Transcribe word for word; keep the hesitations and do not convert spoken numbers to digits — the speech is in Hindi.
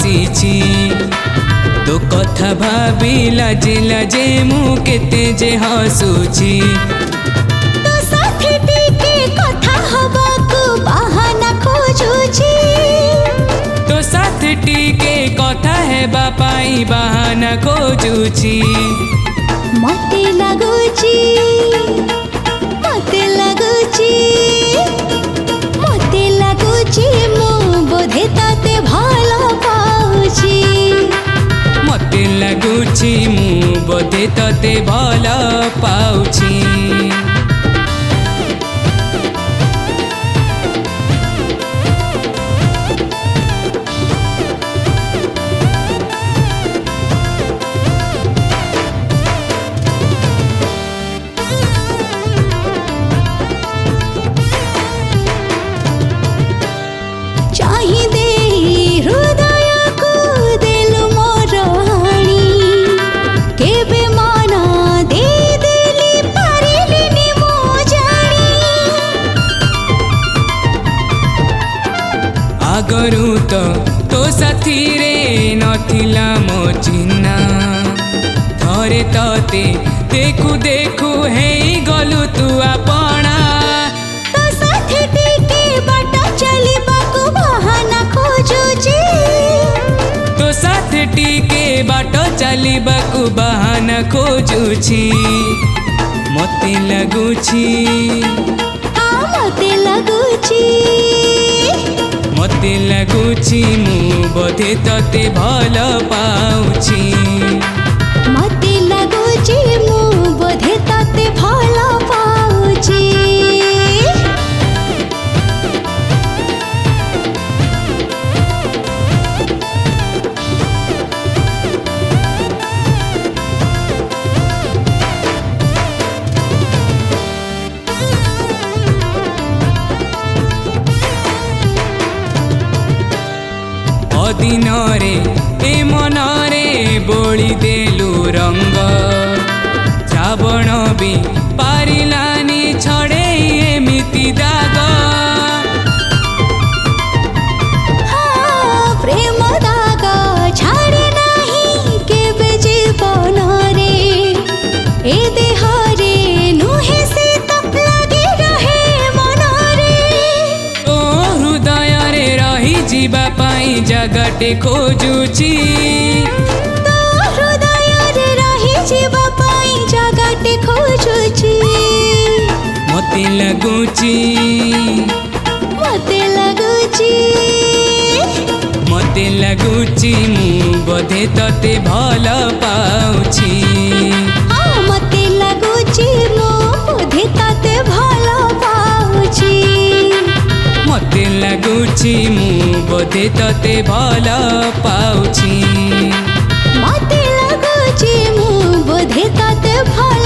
बसीची तो कथा भाभी लाजे लाजे मु केते जे हसुची तो साथी टिके कथा हबाकू बहाना खोजुची तो साथ टिके कथा हेबा पाई बहाना खोजुची मते लागुची मते लागुची मते लागुची मु बोधे ताते भलो पाउची मते लागुची मु बोधे तते भलो पाउची आगरू तो तो साथी रे नथिला मो चिन्ना थरे तते देखु देखु हे गलु तू आपणा तो साथी टिके बाट चलिबाकू बहाना खोजुची तो साथ टिके बाट चलिबाकू बहाना खोजुची मते लागुची आ मते लागुची मते लागुची मु बोधे तते भलो पाउची मते लागुची मु बोधे ताते भलो पाउची अदिन रे ए मन रे बोली देलु रंग श्रावण भी पारिलानी छड़े एमिति दाग हाँ प्रेम दाग छाड़े नाही केबे जीवन रे ए देह रे नुहे से तो लगी रहे मन रे ओ हृदय रे रही जीवा पाई जगटे खोजुची तो हृदय रे रही जीवा पाई जगटे खोजुची मते लागुची मते लागुची मते लागुची मु बोधे तते भलो पाउची हाँ मते लागुची मु बोधे ताते भलो पाउची मते लागुची मु बोधे तते भलो पाउची मते लागुची मु बोधे ताते भलो